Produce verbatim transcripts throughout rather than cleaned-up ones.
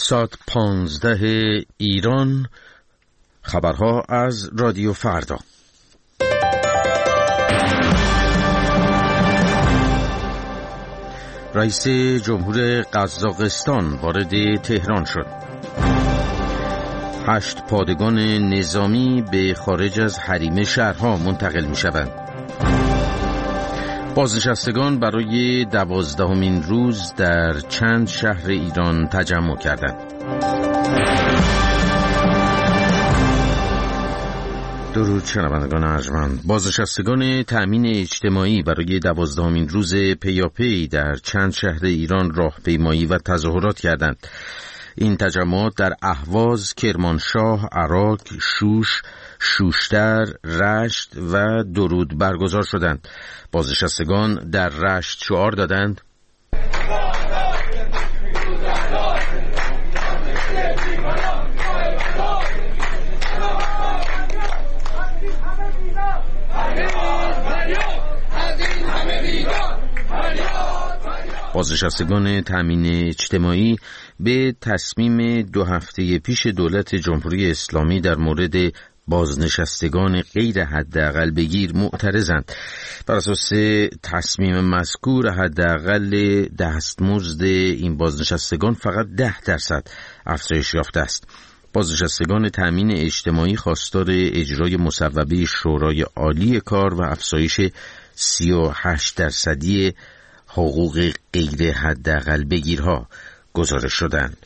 ساعت پانزده ایران. خبرها از رادیو فردا. رئیس جمهور قزاقستان وارد تهران شد. هشت پادگان نظامی به خارج از حریم شهرها منتقل می شوند. بازنشستگان برای دوازدهمین روز در چند شهر ایران تجمع کردند. درود شنوندگان ارجمند. بازنشستگان تأمین اجتماعی برای دوازدهمین روز پیاپی در چند شهر ایران راهپیمایی و تظاهرات کردند. این تجمعات در اهواز، کرمانشاه، عراق، شوش، شوشتر، رشت و درود برگزار شدند. بازنشستگان در رشت شعار دادند: بازنشستگان تأمین اجتماعی به تصمیم دو هفته پیش دولت جمهوری اسلامی در مورد بازنشستگان غیر حداقل بگیر معترضند. بر اساس تصمیم مذکور حداقل دستمزد این بازنشستگان فقط ده درصد افزایش یافته است. بازنشستگان تأمین اجتماعی خواستار اجرای مصوبه شورای عالی کار و افزایش سی و هشت درصدی حقوق غیر حداقل بگیرها گزارش شدند.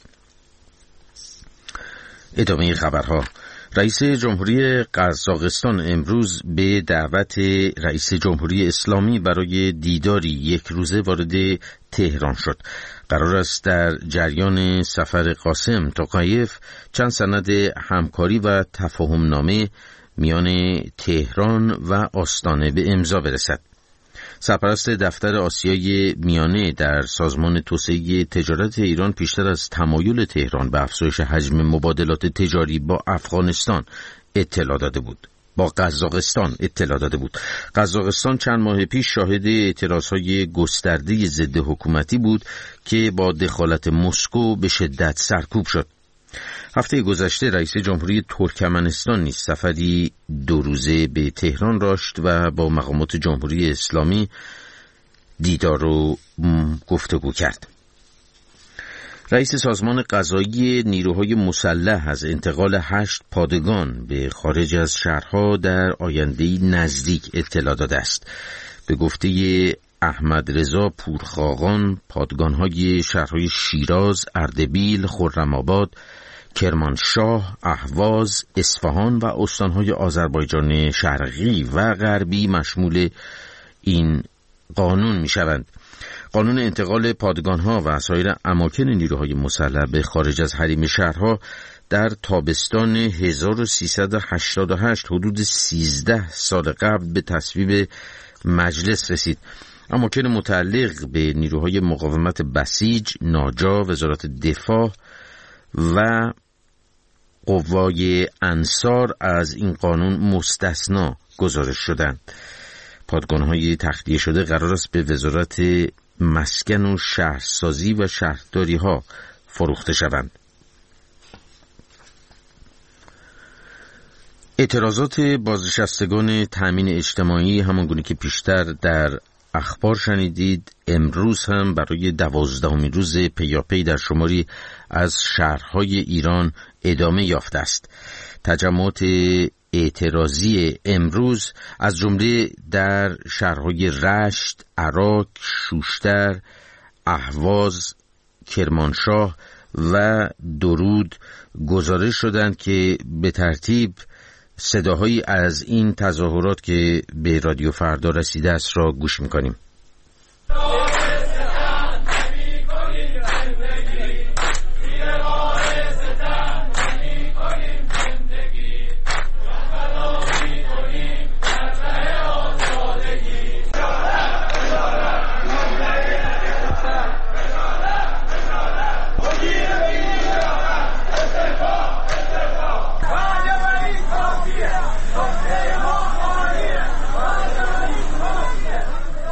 ادامه خبرها. رئیس جمهوری قزاقستان امروز به دعوت رئیس جمهوری اسلامی برای دیداری یک روزه وارد تهران شد. قرار است در جریان سفر قاسم توقایف چند سند همکاری و تفاهمنامه میان تهران و آستانه به امضا برسد. سرپرست دفتر آسیای میانه در سازمان توسعه تجارت ایران پیشتر از تمایل تهران به افزایش حجم مبادلات تجاری با افغانستان اطلاع داده بود. با قزاقستان اطلاع داده بود. قزاقستان چند ماه پیش شاهد اعتراضهای گسترده ضد حکومتی بود که با دخالت مسکو به شدت سرکوب شد. هفته گذشته رئیس جمهوری ترکمنستان نیز سفری دو روزه به تهران داشت و با مقامات جمهوری اسلامی دیدار و گفتگو کرد. رئیس سازمان قضایی نیروهای مسلح از انتقال هشت پادگان به خارج از شهرها در آینده نزدیک اطلاع داده است. به گفته احمد رضا پورخاقان، پادگان‌های شهرهای شیراز، اردبیل، خرم‌آباد، کرمانشاه، اهواز، اصفهان و استان‌های آذربایجان شرقی و غربی مشمول این قانون می‌شوند. قانون انتقال پادگان‌ها و سایر اماکن نیروهای مسلح به خارج از حریم شهرها در تابستان هزار و سیصد و هشتاد و هشت حدود سیزده سال قبل به تصویب مجلس رسید. اماکن متعلق به نیروهای مقاومت بسیج، ناجا، وزارت دفاع و قوای انصار از این قانون مستثنا گزارش شدند. پادگان‌های تخلیه شده قرار است به وزارت مسکن و شهرسازی و شهرداری‌ها فروخته شوند. اعتراضات بازنشستگان تأمین اجتماعی همانگونه که پیشتر در اخبار شنیدید امروز هم برای دوازدهمین روز پیاپی در شماری از شهرهای ایران ادامه یافته است. تجمعات اعتراضی امروز از جمله در شهرهای رشت، عراق، شوشتر، اهواز، کرمانشاه و درود گزارش شدند که به ترتیب صداهایی از این تظاهرات که به رادیو فردا رسیده است را گوش می‌کنیم.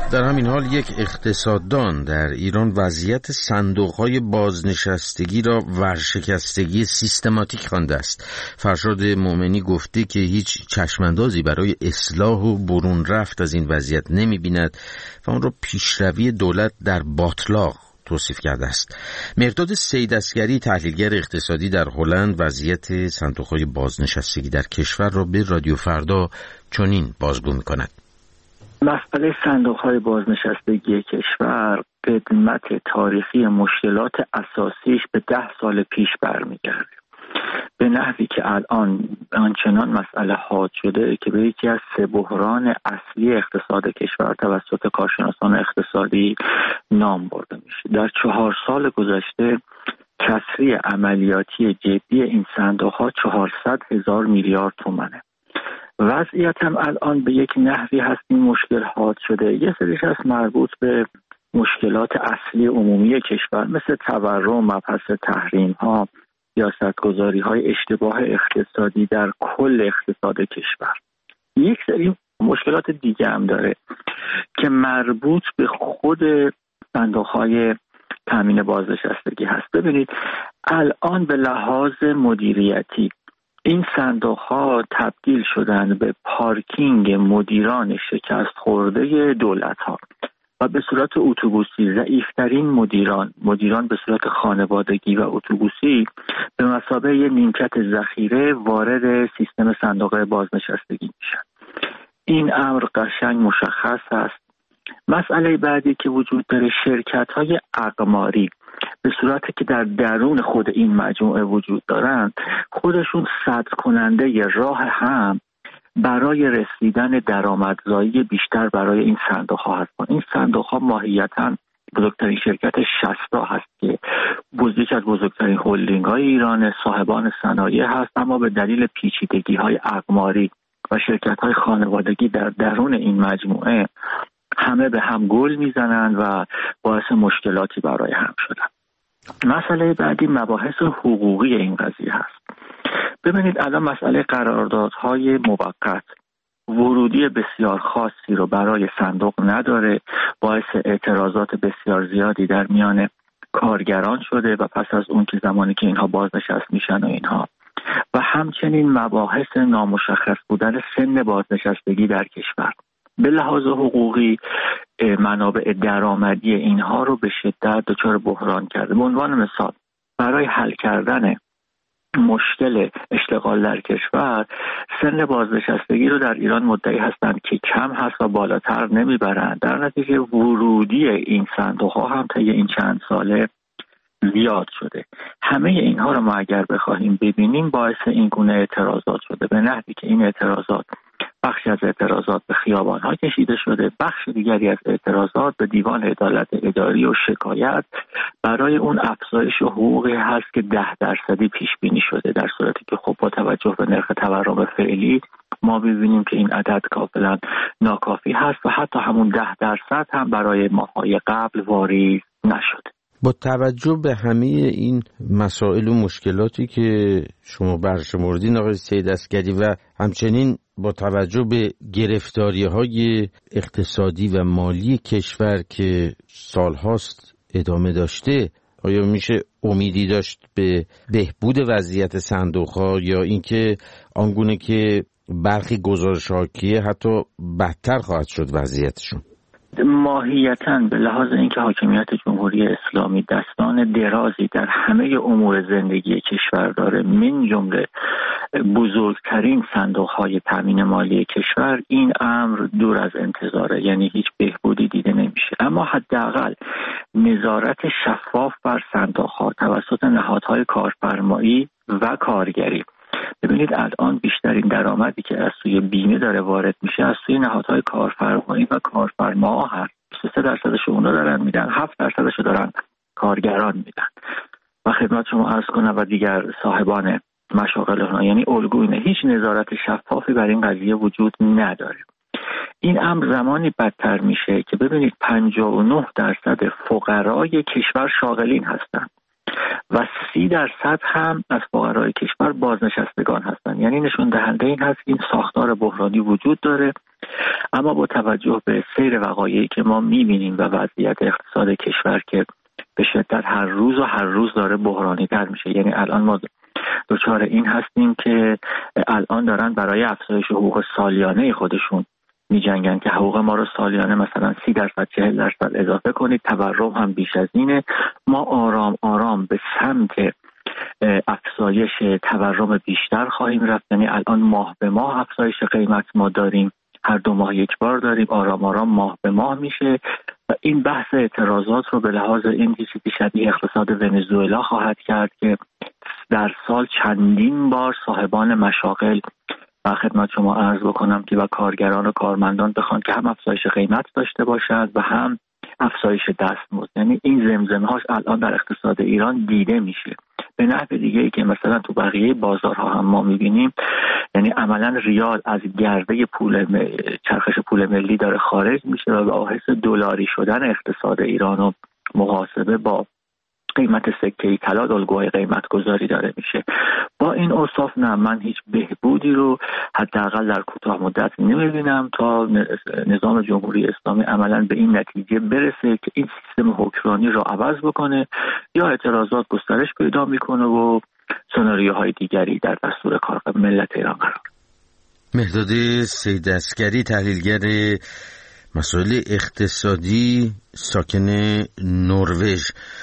در همین حال یک اقتصاددان در ایران وضعیت صندوق‌های بازنشستگی را ورشکستگی سیستماتیک خوانده است. فرشاد مومنی گفته که هیچ چشماندازی برای اصلاح و برون رفت از این وضعیت نمی‌بیند و آن را پیشروی دولت در باطلاق توصیف کرده است. مقداد سیداصغری، تحلیلگر اقتصادی در هلند، وضعیت صندوق‌های بازنشستگی در کشور را به رادیو فردا چنین بازگو می‌کند. مسئله صندوق‌های بازنشستگی کشور قدمت تاریخی مشکلات اساسیش به ده سال پیش برمیگرده، به نحوی که الان آنچنان مسئله حاد شده که به یکی از سه بحران اصلی اقتصاد کشور توسط کارشناسان اقتصادی نام برده میشه. در چهار سال گذشته کسری عملیاتی جدی این صندوق‌ها چهارصد هزار میلیارد تومانه. وضعیت هم الان به یک نحوی هست این مشکل حاد شده. یه سریش هست مربوط به مشکلات اصلی عمومی کشور مثل تورم، مبحث تحریم ها، سیاستگذاری های اشتباه اقتصادی در کل اقتصاد کشور. یک سری مشکلات دیگه هم داره که مربوط به خود صندوق های تامین بازنشستگی هست. ببینید الان به لحاظ مدیریتی این صندوق ها تبدیل شدن به پارکینگ مدیران شکست خورده دولت ها و به صورت اتوبوسی ضعیفترین مدیران مدیران به صورت خانوادگی و اتوبوسی به مثابه یه نیمکت ذخیره وارد سیستم صندوق بازنشستگی میشن. این امر قشنگ مشخص است. مسئله بعدی که وجود داره شرکت های اقماری به صورتی که در درون خود این مجموعه وجود دارند خودشون سد کننده راه هم برای رسیدن درآمدزایی بیشتر برای این صندوق ها هستند. این صندوق ها ماهیتاً بزرگترین شرکت شصتا هست که یکی از بزرگترین هلدینگ های ایران، صاحبان صنایع هست، اما به دلیل پیچیدگی های اقماری و شرکت های خانوادگی در درون این مجموعه همه به هم گل میزنند و باعث مشکلاتی برای هم شدن. مسئله بعدی مباحث حقوقی این قضیه هست. ببینید الان مسئله قراردادهای موقت ورودی بسیار خاصی رو برای صندوق نداره، باعث اعتراضات بسیار زیادی در میان کارگران شده و پس از اون که زمانی که اینها بازنشست میشن و اینها و همچنین مباحث نامشخص بودن سن بازنشستگی در کشور به لحاظ حقوقی منابع درآمدی اینها رو به شدت دچار بحران کرده. به عنوان مثال برای حل کردن مشکل اشتغال در کشور سن بازنشستگی رو در ایران مدعی هستند که کم هست و بالاتر نمیبرند. در نتیجه ورودی این صندوق ها هم طی این چند ساله زیاد شده. همه اینها رو ما اگر بخواهیم ببینیم باعث این گونه اعتراضات شده، به نحوی که این اعتراضات بخشی از اعتراضات به خیابان‌ها کشیده شده، بخش دیگری از اعتراضات به دیوان عدالت اداری و شکایت برای اون افزایش حقوقی هست که ده درصدی پیش بینی شده، در صورتی که خب با توجه به نرخ تورم فعلی ما ببینیم که این عدد کاملا ناکافی هست و حتی همون ده درصد هم برای ماهای قبل واریز نشده. با توجه به همه این مسائل و مشکلاتی که شما برشمردین آقای سیداصغری و همچنین با توجه به گرفتاری‌های اقتصادی و مالی کشور که سالهاست ادامه داشته، آیا میشه امیدی داشت به بهبود وضعیت صندوق‌ها یا اینکه آنگونه که برخی گزارش‌ها که حتی بدتر خواهد شد وضعیتشون؟ ماهیتاً به لحاظ اینکه حاکمیت جمهوری اسلامی دستان درازی در همه امور زندگی کشور داره، من جمله بزرگترین صندوق‌های تامین مالی کشور، این امر دور از انتظاره، یعنی هیچ بهبودی دیده نمیشه. اما حداقل نظارت شفاف بر صندوق‌ها توسط نهادهای کارفرمایی و کارگری. ببینید الان بیشترین درآمدی که از سوی بیمه داره وارد میشه از سوی نهادهای کارفرمایی و کارفرما هست. بیست و سه درصدش اونا دارن میدن، هفت درصدش دارن کارگران میدن. و خدمت شما عرض کنم و دیگر صاحبان مشاغل اونها، یعنی الگوینه، هیچ نظارت شفافی بر این قضیه وجود نداره. این امر زمانی بدتر میشه که ببینید پنجاه و نه درصد فقرای کشور شاغلین هستند و سی درصد هم از فقرای کشور بازنشستگان هستند. یعنی نشون دهنده این هست این ساختار بحرانی وجود داره اما با توجه به سیر وقایعی که ما میبینیم و وضعیت اقتصاد کشور که به شدت هر روز و هر روز داره بحرانی تر میشه، یعنی الان ما دچار این هستیم که الان دارن برای افزایش حقوق سالیانه خودشون میجنگن که حقوق ما رو سالیانه مثلا سی درصد چهل درصد اضافه کنید، تورم هم بیش از اینه. ما آرام آرام به سمت افزایش تورم بیشتر خواهیم رفت، یعنی الان ماه به ماه افزایش قیمت ما داریم، هر دو ماه یک بار داریم، آرام آرام ماه به ماه میشه و این بحث اعتراضات رو به لحاظ این چیزی شبیه اقتصاد ونزوئلا خواهد کرد که در سال چندین بار صاحبان مشاغل و خدمت شما عرض بکنم که و کارگران و کارمندان بخوان که هم افزایش قیمت داشته باشند و هم افزایش دستمزد. یعنی این زمزمه‌هاش الان در اقتصاد ایران دیده میشه. به نحو دیگه ای که مثلا تو بقیه بازارها هم ما میبینیم، یعنی عملا ریال از گرده پول م... چرخش پول ملی داره خارج میشه و باعث دلاری شدن اقتصاد ایران و محاسبه با قیمت سکه طلا الگوهای قیمت گذاری داره میشه. با این اوصاف نه، من هیچ بهبودی رو حداقل در کوتاه مدت نمیبینم تا نظام جمهوری اسلامی عملا به این نتیجه برسه که این سیستم حکمرانی رو عوض بکنه یا اعتراضات گسترش پیدا میکنه و سناریوهای دیگری در دستور کار ملت ایران قرار. مهداد سید عسگری، تحلیلگر مسائل اقتصادی، ساکن نروژ.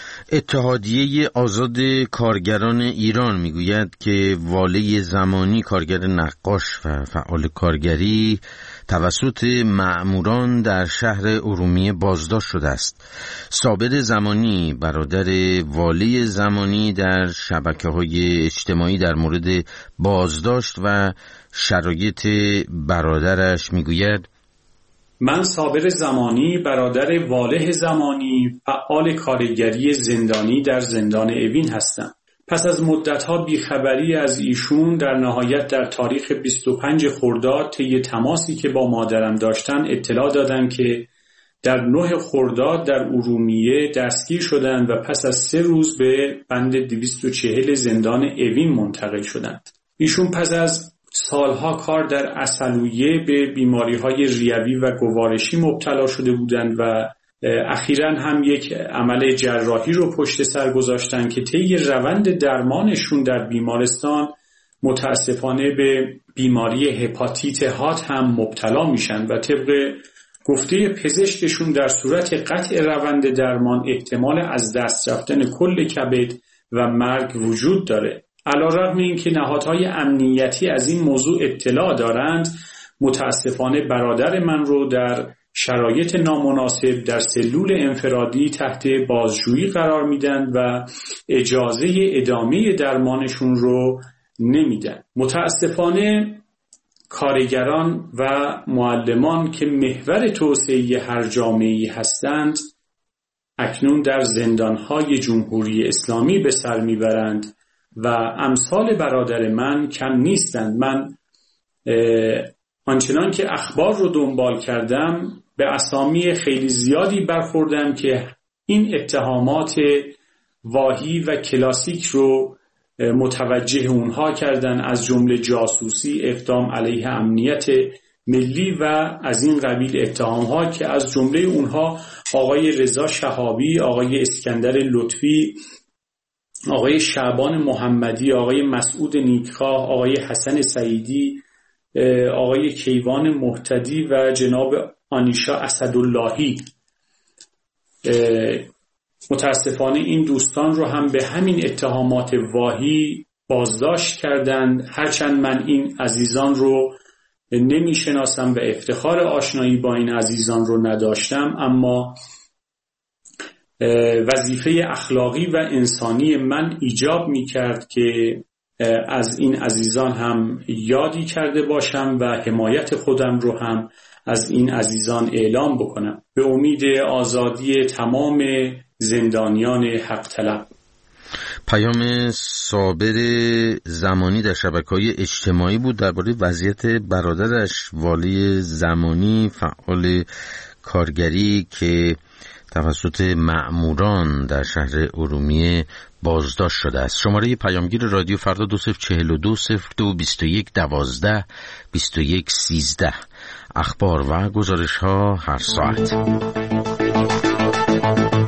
اتحادیه آزاد کارگران ایران میگوید که واله زمانی، کارگر نقاش و فعال کارگری، توسط مأموران در شهر ارومیه بازداشت شده است. صابر زمانی، برادر واله زمانی، در شبکه‌های اجتماعی در مورد بازداشت و شرایط برادرش میگوید: من صابر زمانی، برادر واله زمانی، فعال کارگری زندانی در زندان اوین هستم. پس از مدت‌ها بیخبری از ایشون، در نهایت در تاریخ بیست و پنج خرداد طی تماسی که با مادرم داشتن اطلاع دادن که در نه خرداد در ارومیه دستگیر شدند و پس از سه روز به بند دویست و چهل زندان اوین منتقل شدند. ایشون پس از سالها کار در عسلویه به بیماری‌های ریوی و گوارشی مبتلا شده بودند و اخیراً هم یک عمل جراحی رو پشت سر گذاشتن که طی روند درمانشون در بیمارستان متاسفانه به بیماری هپاتیت هات هم مبتلا میشن و طبق گفته پزشکشون در صورت قطع روند درمان احتمال از دست رفتن کل کبد و مرگ وجود داره. علیرغم اینکه نهادهای امنیتی از این موضوع اطلاع دارند، متاسفانه برادر من رو در شرایط نامناسب در سلول انفرادی تحت بازجویی قرار میدن و اجازه ادامه درمانشون رو نمیدن. متاسفانه کارگران و معلمان که محور توسعه هر جامعه‌ای هستند، اکنون در زندانهای جمهوری اسلامی به سر میبرند و امثال برادر من کم نیستند. من آنچنان که اخبار رو دنبال کردم به اسامی خیلی زیادی برخوردم که این اتهامات واهی و کلاسیک رو متوجه اونها کردن، از جمله جاسوسی، اقدام علیه امنیت ملی و از این قبیل اتهامها که از جمله اونها آقای رضا شهابی، آقای اسکندر لطفی، آقای شعبان محمدی، آقای مسعود نیکخواه، آقای حسن سعیدی، آقای کیوان مهتدی و جناب آنیشا اسداللهی. متاسفانه این دوستان رو هم به همین اتهامات واهی بازداشت کردند. هرچند من این عزیزان رو نمی شناسم و افتخار آشنایی با این عزیزان رو نداشتم، اما وظیفه اخلاقی و انسانی من ایجاب می کرد که از این عزیزان هم یادی کرده باشم و حمایت خودم رو هم از این عزیزان اعلام بکنم به امید آزادی تمام زندانیان حق طلب. پیام صابر زمانی در شبکه‌های اجتماعی بود درباره وضعیت برادرش والی زمانی، فعال کارگری که توسط مأموران در شهر ارومیه بازداشت شده است. شماره پیامگیر رادیو فردا دو صفر چهل و دو صفر دو بیست و یک دوازده بیست و یک سیزده. اخبار و گزارش ها هر ساعت.